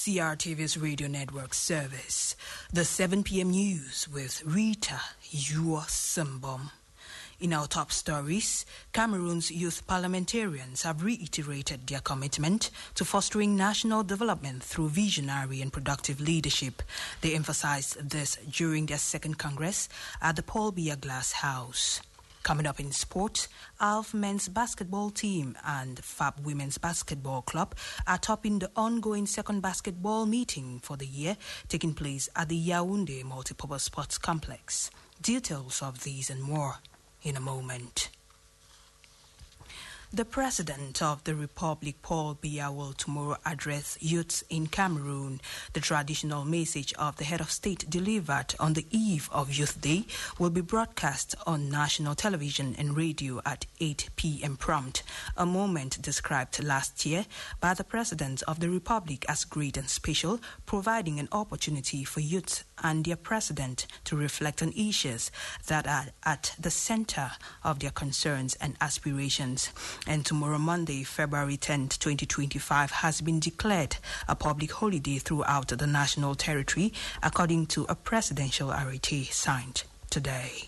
CRTV's radio network service. The 7 p.m. news with Rita Yuosimbom. In our top stories, Cameroon's youth parliamentarians have reiterated their commitment to fostering national development through visionary and productive leadership. They emphasized this during their second Congress at the Paul Biya Glass House. Coming up in sports, ALF men's basketball team and FAB women's basketball club are topping the ongoing second basketball meeting for the year, taking place at the Yaoundé Multipurpose Sports Complex. Details of these and more in a moment. The President of the Republic, Paul Biya, will tomorrow address youths in Cameroon. The traditional message of the head of state delivered on the eve of Youth Day will be broadcast on national television and radio at 8 p.m. prompt, a moment described last year by the President of the Republic as great and special, providing an opportunity for youths and their President to reflect on issues that are at the center of their concerns and aspirations. And tomorrow, Monday, February 10th, 2025, has been declared a public holiday throughout the national territory, according to a presidential arrêté signed today.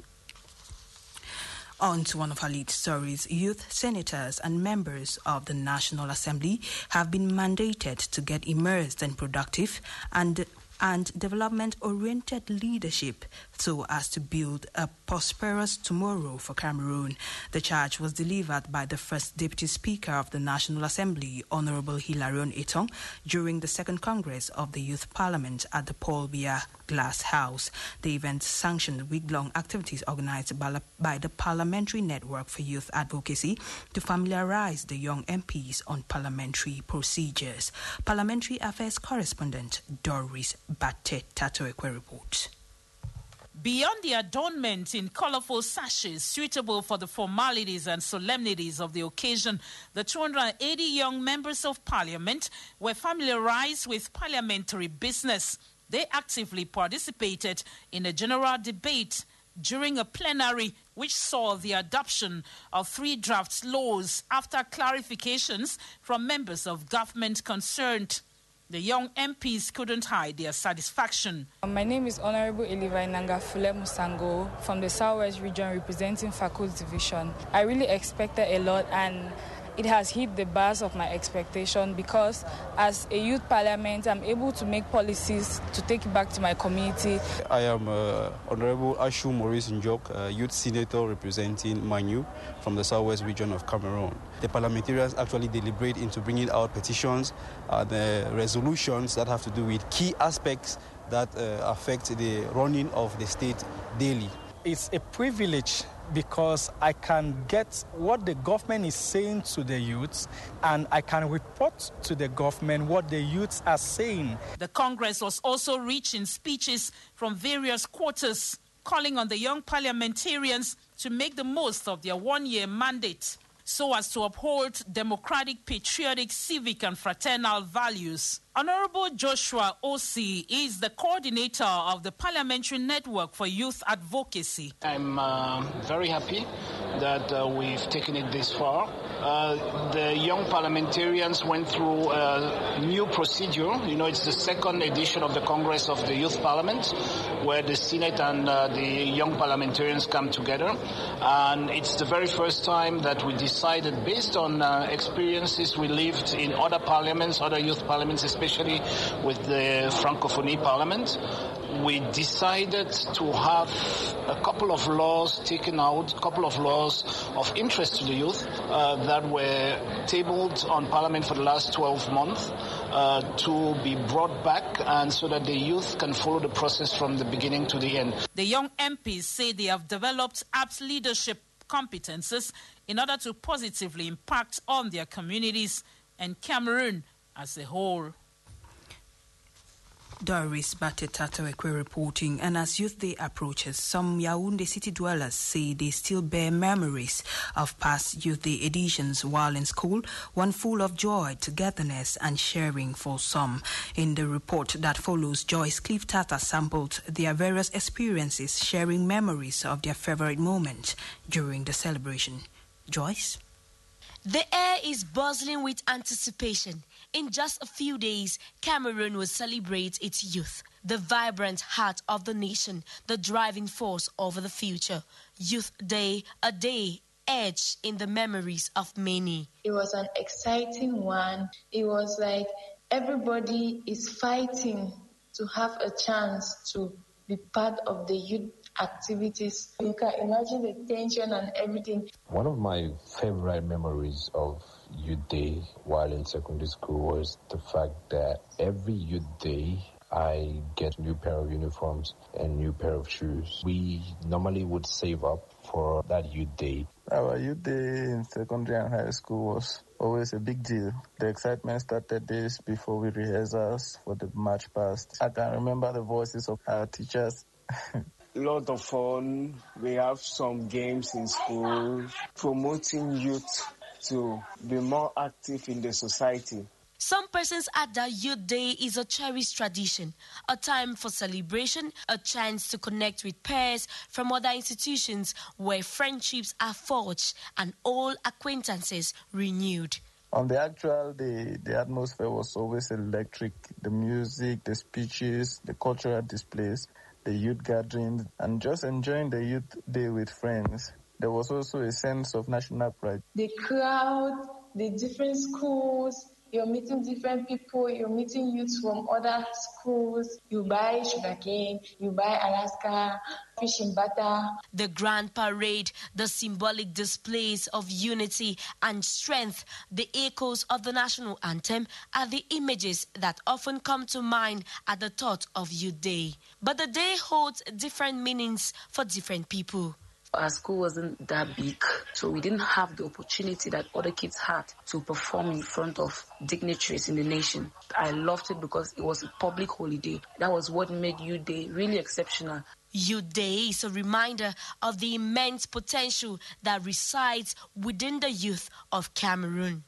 On to one of our lead stories. Youth senators and members of the National Assembly have been mandated to get immersed in productive and development-oriented leadership so as to build a prosperous tomorrow for Cameroon. The charge was delivered by the first Deputy Speaker of the National Assembly, Honorable Hilarion Etong, during the second Congress of the Youth Parliament at the Paul Biya Glass House. The event sanctioned week-long activities organized by the Parliamentary Network for Youth Advocacy to familiarize the young MPs on parliamentary procedures. Parliamentary Affairs Correspondent Doris Batte Tatoekwe reports. Beyond the adornment in colorful sashes suitable for the formalities and solemnities of the occasion, the 280 young members of parliament were familiarized with parliamentary business. They actively participated in a general debate during a plenary which saw the adoption of 3 draft laws after clarifications from members of government concerned. The young MPs couldn't hide their satisfaction. My name is Honorable Elivai Nangafule Musango from the Southwest region representing Faculty Division. I really expected a lot and it has hit the bars of my expectation because as a youth parliament, I'm able to make policies to take it back to my community. I am Honorable Ashu Maurice Njok, youth senator representing Manu from the Southwest region of Cameroon. The parliamentarians actually deliberate into bringing out petitions and resolutions that have to do with key aspects that affect the running of the state daily. It's a privilege because I can get what the government is saying to the youths and I can report to the government what the youths are saying. The Congress was also rich in speeches from various quarters, calling on the young parliamentarians to make the most of their one-year mandate so as to uphold democratic, patriotic, civic and fraternal values. Honorable Joshua Osi is the coordinator of the Parliamentary Network for Youth Advocacy. I'm very happy that we've taken it this far. The young parliamentarians went through a new procedure. You know, it's the second edition of the Congress of the Youth Parliament, where the Senate and the young parliamentarians come together. And it's the very first time that we decided, based on experiences we lived in other parliaments, other youth parliaments, especially with the Francophonie Parliament, we decided to have a couple of laws taken out, a couple of laws of interest to the youth that were tabled on Parliament for the last 12 months to be brought back and so that the youth can follow the process from the beginning to the end. The young MPs say they have developed apt leadership competences in order to positively impact on their communities and Cameroon as a whole. Doris Batte Tatoekwe reporting. And as Youth Day approaches, some Yaoundé city dwellers say they still bear memories of past Youth Day editions while in school, one full of joy, togetherness and sharing for some. In the report that follows, Joyce Cliff Tata sampled their various experiences, sharing memories of their favorite moment during the celebration. Joyce? The air is buzzing with anticipation. In just a few days, Cameroon will celebrate its youth, the vibrant heart of the nation, the driving force over the future. Youth Day, a day etched in the memories of many. It was an exciting one. It was like everybody is fighting to have a chance to be part of the youth activities. You can imagine the tension and everything. One of my favorite memories of Youth Day while in secondary school was the fact that every Youth Day I get a new pair of uniforms and new pair of shoes. We normally would save up for that Youth Day. Our Youth Day in secondary and high school was always a big deal. The excitement started days before we rehearsals for the march past. I can remember the voices of our teachers. Lot of fun. We have some games in school, promoting youth to be more active in the society. Some persons add that Youth Day is a cherished tradition, a time for celebration, a chance to connect with peers from other institutions where friendships are forged and old acquaintances renewed. On the actual day, the atmosphere was always electric. The music, the speeches, the cultural displays, the youth gatherings, and just enjoying the Youth Day with friends. There was also a sense of national pride. The crowd, the different schools, you're meeting different people, you're meeting youths from other schools. You buy sugarcane, you buy Alaska, fishing butter. The grand parade, the symbolic displays of unity and strength, the echoes of the national anthem are the images that often come to mind at the thought of Youth Day. But the day holds different meanings for different people. Our school wasn't that big, so we didn't have the opportunity that other kids had to perform in front of dignitaries in the nation. I loved it because it was a public holiday. That was what made Youth Day really exceptional. Youth Day is a reminder of the immense potential that resides within the youth of Cameroon.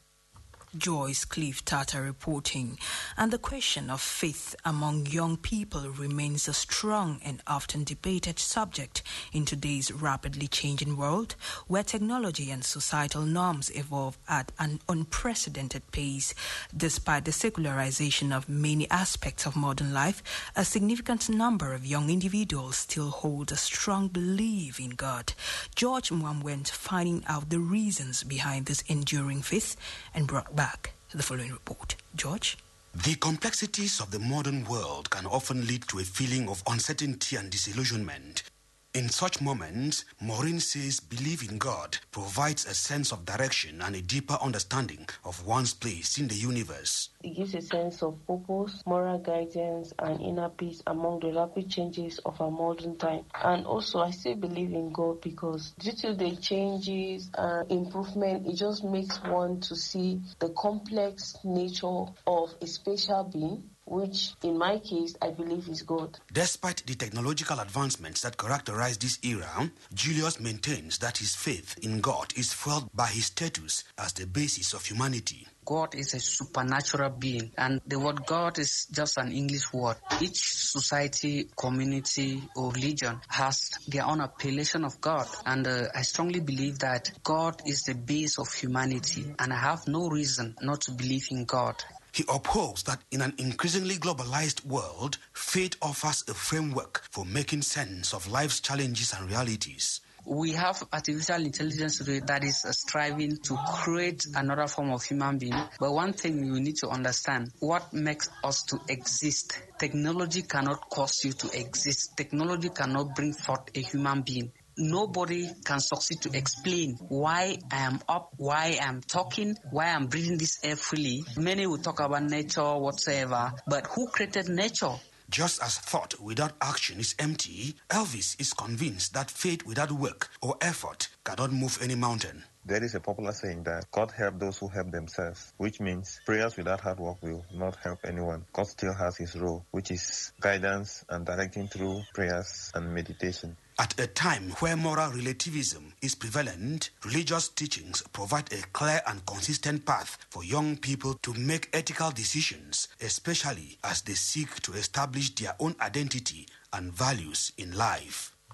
Joyce Cliff Tata reporting. And the question of faith among young people remains a strong and often debated subject in today's rapidly changing world, where technology and societal norms evolve at an unprecedented pace. Despite the secularization of many aspects of modern life, a significant number of young individuals still hold a strong belief in God. George Mwam went finding out the reasons behind this enduring faith and brought back the following report. George? The complexities of the modern world can often lead to a feeling of uncertainty and disillusionment. In such moments, Maureen says belief in God provides a sense of direction and a deeper understanding of one's place in the universe. It gives a sense of purpose, moral guidance, and inner peace among the rapid changes of our modern time. And also, I still believe in God because due to the changes and improvement, it just makes one to see the complex nature of a special being, which in my case, I believe is God. Despite the technological advancements that characterize this era, Julius maintains that his faith in God is fueled by his status as the basis of humanity. God is a supernatural being, and the word God is just an English word. Each society, community, or religion has their own appellation of God, and I strongly believe that God is the base of humanity, and I have no reason not to believe in God. He upholds that in an increasingly globalized world, faith offers a framework for making sense of life's challenges and realities. We have artificial intelligence today that is striving to create another form of human being. But one thing you need to understand, what makes us to exist? Technology cannot cause you to exist. Technology cannot bring forth a human being. Nobody can succeed to explain why I am up, why I am talking, why I am breathing this air freely. Many will talk about nature, whatsoever, but who created nature? Just as thought without action is empty, Elvis is convinced that faith without work or effort cannot move any mountain. There is a popular saying that God helps those who help themselves, which means prayers without hard work will not help anyone. God still has his role, which is guidance and directing through prayers and meditation. At a time where moral relativism is prevalent, religious teachings provide a clear and consistent path for young people to make ethical decisions, especially as they seek to establish their own identity and values in life.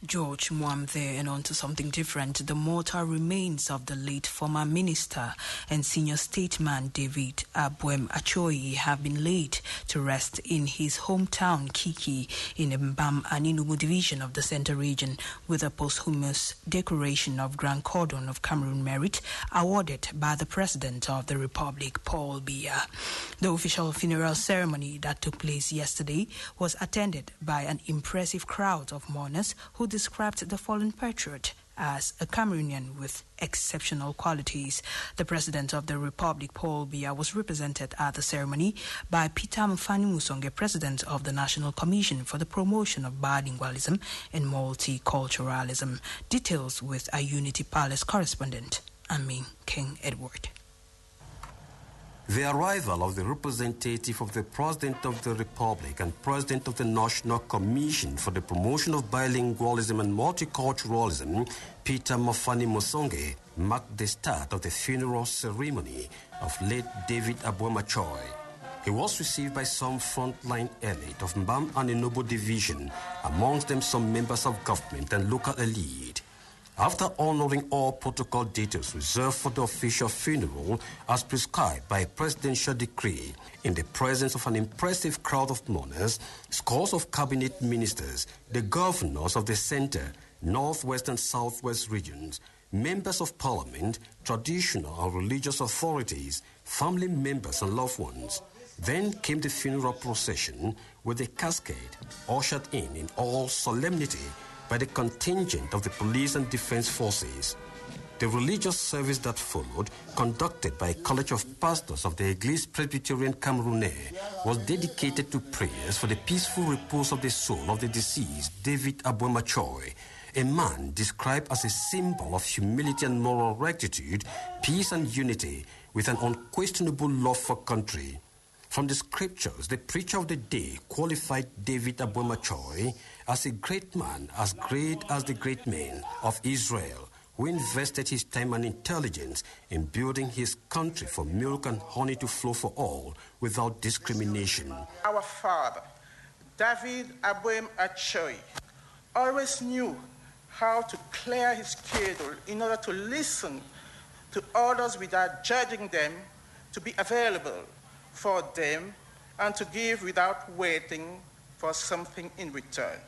George Mwam there, and on to something different. The mortal remains of the late former minister and senior statesman David Abwem Achoyi have been laid to rest in his hometown Kiki in Mbam and Enugu division of the Centre region, with a posthumous decoration of Grand Cordon of Cameroon Merit awarded by the President of the Republic, Paul Biya. The official funeral ceremony that took place yesterday was attended by an impressive crowd of mourners who described the fallen patriot as a Cameroonian with exceptional qualities. The President of the Republic, Paul Biya, was represented at the ceremony by Peter Mfani Musonge, President of the National Commission for the Promotion of Bilingualism and Multiculturalism. Details with our Unity Palace correspondent, Amin King Edward. The arrival of the representative of the President of the Republic and President of the National Commission for the Promotion of Bilingualism and Multiculturalism, Peter Mfani Musonge, marked the start of the funeral ceremony of late David Abwem Achoyi. He was received by some frontline elite of Mbam and Enugu division, amongst them some members of government and local elite. After honoring all protocol details reserved for the official funeral as prescribed by a presidential decree, in the presence of an impressive crowd of mourners, scores of cabinet ministers, the governors of the Centre, Northwest and Southwest regions, members of parliament, traditional and religious authorities, family members and loved ones. Then came the funeral procession with the casket ushered in all solemnity by the contingent of the police and defense forces. The religious service that followed, conducted by a college of pastors of the Église Presbyterian Camerounais, was dedicated to prayers for the peaceful repose of the soul of the deceased David Abwem Achoyi, a man described as a symbol of humility and moral rectitude, peace and unity, with an unquestionable love for country. From the scriptures, the preacher of the day qualified David Abwem Achoyi as a great man, as great as the great men of Israel, who invested his time and intelligence in building his country for milk and honey to flow for all without discrimination. Our father, David Abwem Achoyi, always knew how to clear his schedule in order to listen to others without judging them, to be available for them, and to give without waiting for something in return.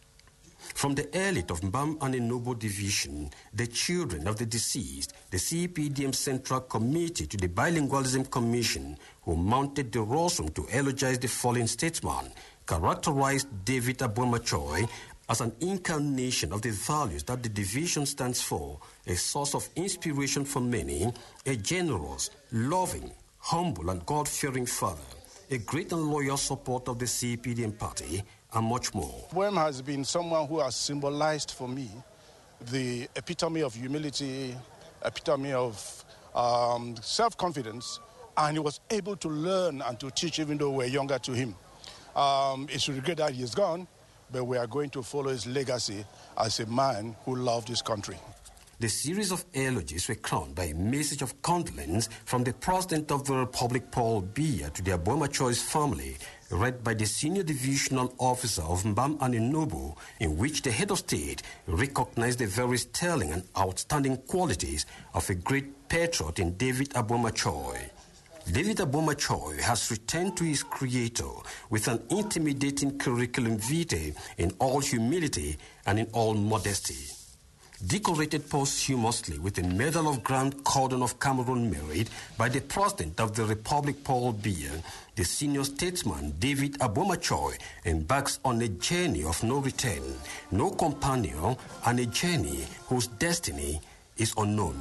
From the elite of Mbam and Enugu division, the children of the deceased, the CPDM Central Committee to the Bilingualism Commission, who mounted the rostrum to eulogize the fallen statesman, characterized David Abwem Achoyi as an incarnation of the values that the division stands for, a source of inspiration for many, a generous, loving, humble and God-fearing father, a great and loyal supporter of the CPDM party, and much more. Abwem has been someone who has symbolized for me the epitome of humility, epitome of self-confidence, and he was able to learn and to teach even though we're younger to him. It's a regret that he is gone, but we are going to follow his legacy as a man who loved his country. The series of eulogies were crowned by a message of condolence from the President of the Republic, Paul Biya, to the Abwem Achoyi's family, read by the senior divisional officer of Mbam and Enugu, in which the head of state recognized the very sterling and outstanding qualities of a great patriot in David Abwem Achoyi. David Abwem Achoyi has returned to his creator with an intimidating curriculum vitae in all humility and in all modesty. Decorated posthumously with the Medal of Grand Cordon of Cameroon Merit by the President of the Republic, Paul Biya, the senior statesman David Abwem Achoyi embarks on a journey of no return, no companion, and a journey whose destiny is unknown.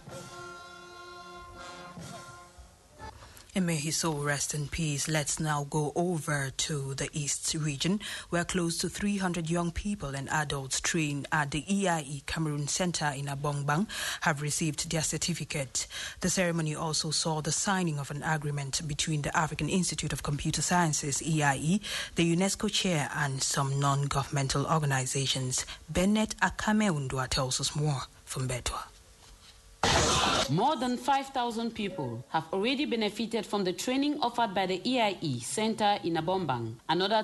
And may his soul rest in peace. Let's now go over to the East region, where close to 300 young people and adults trained at the EIE Cameroon Center in Abongbang have received their certificate. The ceremony also saw the signing of an agreement between the African Institute of Computer Sciences, EIE, the UNESCO chair, and some non-governmental organizations. Bennett Akameundwa tells us more from Bedwa. More than 5,000 people have already benefited from the training offered by the EIE Center in Abombang. Another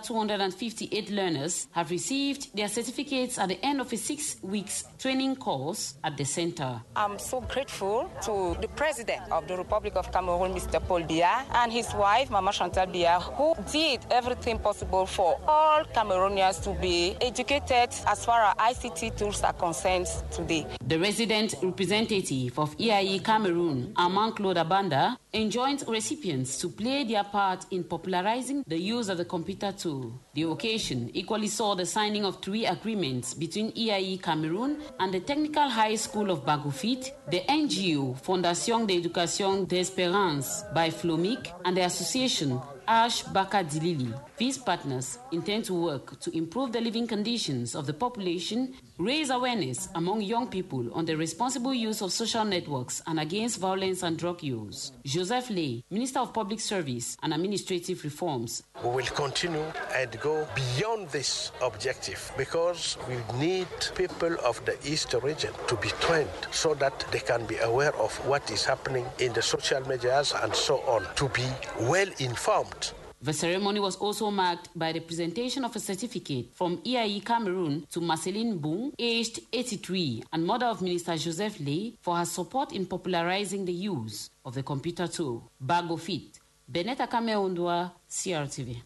258 learners have received their certificates at the end of a 6-week training course at the center. I'm so grateful to the President of the Republic of Cameroon, Mr. Paul Biya, and his wife, Mama Chantal Biya, who did everything possible for all Cameroonians to be educated as far as ICT tools are concerned today. The resident representative of EIE Cameroon, Armand Claude Abanda, enjoined recipients to play their part in popularizing the use of the computer tool. The occasion equally saw the signing of 3 agreements between EIE Cameroon and the Technical High School of Bagofit, the NGO Fondation d'Éducation d'Espérance by FLOMIC, and the association Ash Baka Dilili. These partners intend to work to improve the living conditions of the population, raise awareness among young people on the responsible use of social networks and against violence and drug use. Joseph Lay, Minister of Public Service and Administrative Reforms. We will continue and go beyond this objective because we need people of the East region to be trained so that they can be aware of what is happening in the social medias and so on, to be well informed. The ceremony was also marked by the presentation of a certificate from EIE Cameroon to Marceline Boung, aged 83, and mother of Minister Joseph Lay, for her support in popularizing the use of the computer tool. Bagofit, Beneta Kameondwa, CRTV.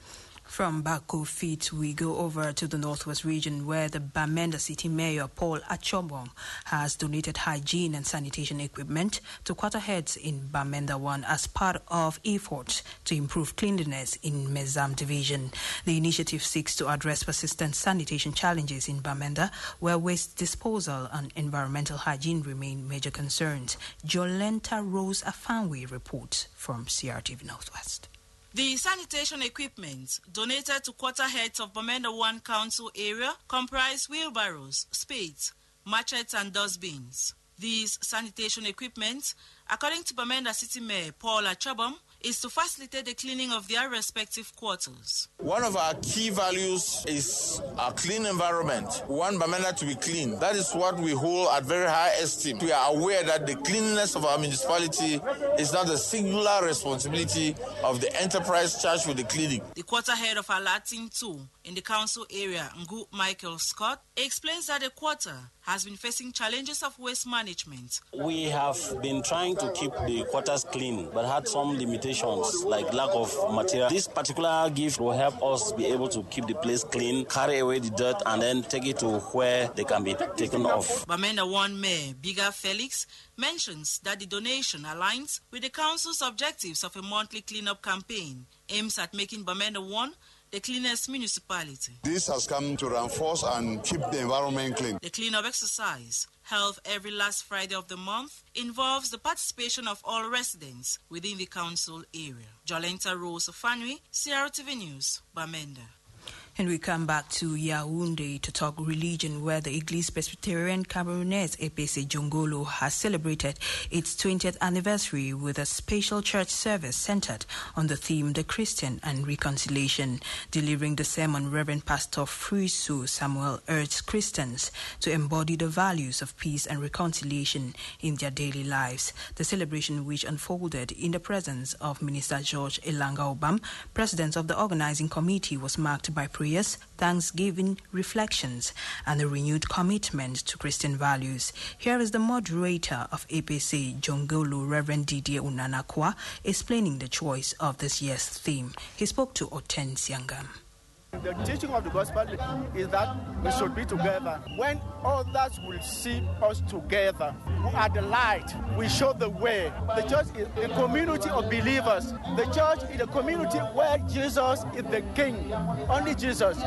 From Bagofit, we go over to the Northwest region where the Bamenda City Mayor Paul Achobong has donated hygiene and sanitation equipment to quarterheads in Bamenda 1 as part of efforts to improve cleanliness in Mezam Division. The initiative seeks to address persistent sanitation challenges in Bamenda, where waste disposal and environmental hygiene remain major concerns. Jolenta Rose Afanwe reports from CRTV Northwest. The sanitation equipment donated to quarterheads of Bamenda 1 Council area comprise wheelbarrows, spades, machetes and dustbins. These sanitation equipment, according to Bamenda City Mayor Paul Achobong, is to facilitate the cleaning of their respective quarters. One of our key values is a clean environment. We want Bamenda to be clean. That is what we hold at very high esteem. We are aware that the cleanliness of our municipality is not a singular responsibility of the enterprise charged with the cleaning. The quarterhead of Alatin 2 in the council area, Ngu Michael Scott, explains that the quarter has been facing challenges of waste management. We have been trying to keep the quarters clean, but had some limitations like lack of material. This particular gift will help us be able to keep the place clean, carry away the dirt, and then take it to where they can be taken off. Bamenda 1 Mayor Biga Felix mentions that the donation aligns with the council's objectives of a monthly cleanup campaign, aims at making Bamenda 1 the cleanest municipality. This has come to reinforce and keep the environment clean. The cleanup exercise, held every last Friday of the month, involves the participation of all residents within the council area. Jolenta Rose Fanui, CRTV News, Bamenda. And we come back to Yaoundé to talk religion, where the Église Presbyterian Camerounaise EPC Jongolo has celebrated its 20th anniversary with a special church service centered on the theme The Christian and Reconciliation. Delivering the sermon, Reverend Pastor Frisu Samuel urged Christians to embody the values of peace and reconciliation in their daily lives. The celebration, which unfolded in the presence of Minister George Elanga Obam, president of the organizing committee, was marked by prayers, thanksgiving, reflections, and a renewed commitment to Christian values. Here is the moderator of APC Jongolo, Reverend Didier Unanakwa, explaining the choice of this year's theme. He spoke to Oten Siangam. The teaching of the gospel is that we should be together. When others will see us together, we are the light. We show the way. The church is a community of believers. The church is a community where Jesus is the king. Only Jesus.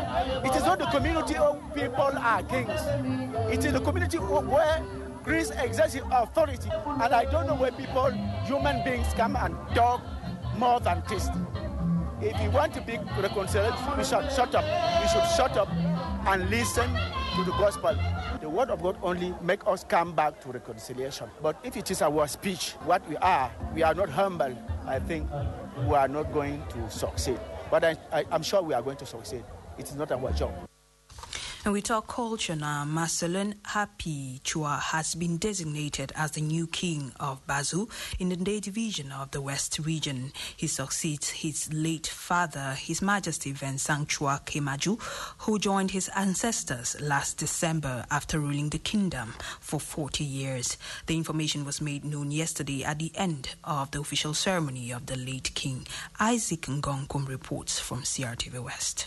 It is not the community of people are kings. It is the community where Christ exerts authority. And I don't know where people, human beings, come and talk more than this. If you want to be reconciled, we should shut up. We should shut up and listen to the gospel. The word of God only make us come back to reconciliation. But if it is our speech, what we are not humble, I think we are not going to succeed. But I'm sure we are going to succeed. It is not our job. And we talk culture now. Marcelin Happy Chua has been designated as the new king of Bazu in the Day Division of the West region. He succeeds his late father, His Majesty Vincent Chua Kemaju, who joined his ancestors last December after ruling the kingdom for 40 years. The information was made known yesterday at the end of the official ceremony of the late king. Isaac Ngongkum reports from CRTV West.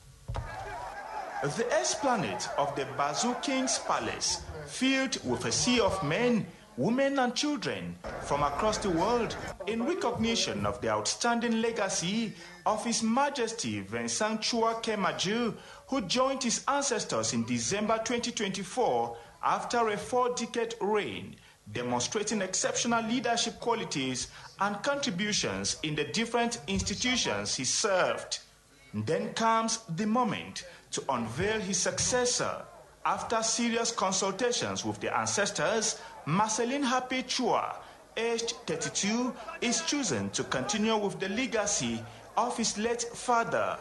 The esplanade of the Bazu King's Palace, filled with a sea of men, women and children from across the world, in recognition of the outstanding legacy of His Majesty Vincent Chua Kemaju, who joined his ancestors in December 2024 after a 4-decade reign, demonstrating exceptional leadership qualities and contributions in the different institutions he served. Then comes the moment to unveil his successor. After serious consultations with the ancestors, Marcelin Happy Chua, aged 32, is chosen to continue with the legacy of his late father.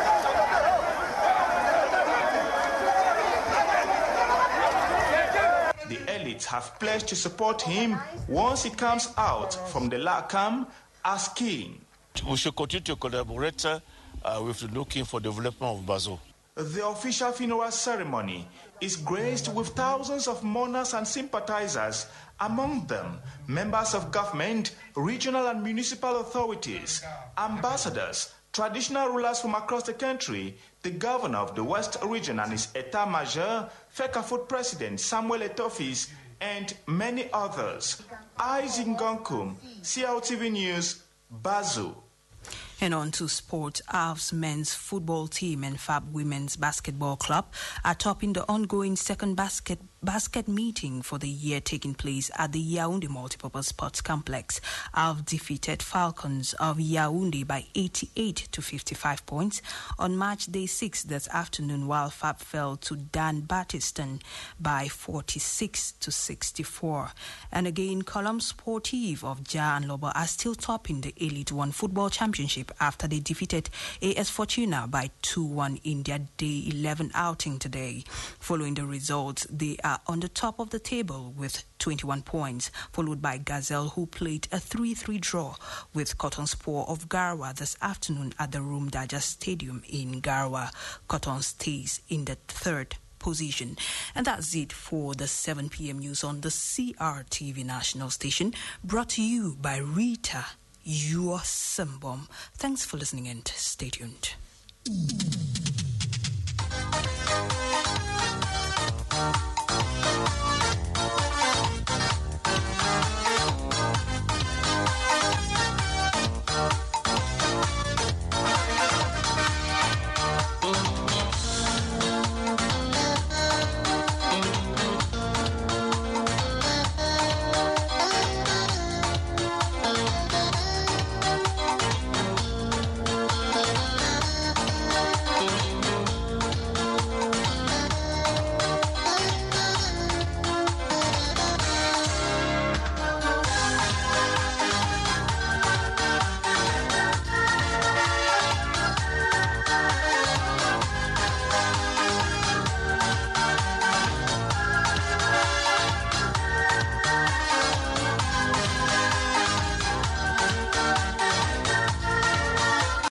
The elites have pledged to support him once he comes out from the Lakam as king. We should continue to collaborate with the new king for development of Bazu. The official funeral ceremony is graced with thousands of mourners and sympathizers, among them members of government, regional and municipal authorities, ambassadors, traditional rulers from across the country, the governor of the West region and his Etat-Major, Fecafoot President Samuel Etofis, and many others. Isaac Ngongkum, CRTV News, Bazu. And on to sport, AF's men's football team and FAB women's basketball club are topping the ongoing second basket meeting for the year taking place at the Yaoundé Multipurpose Sports Complex. AF defeated Falcons of Yaoundé by 88 to 55 points on March Day 6 this afternoon, while FAB fell to Dan Battiston by 46 to 64. And again, Column Sportive of Ja and Lobo are still topping the Elite One Football Championship after they defeated AS Fortuna by 2-1 in their Day 11 outing today. Following the results, they are on the top of the table with 21 points, followed by Gazelle, who played a 3-3 draw with Cotton Sport of Garwa this afternoon at the Rumdaja Stadium in Garwa. Cotton stays in the third position. And that's it for the 7 p.m. news on the CRTV national station, brought to you by Rita, your Simbom. Thanks for listening and stay tuned.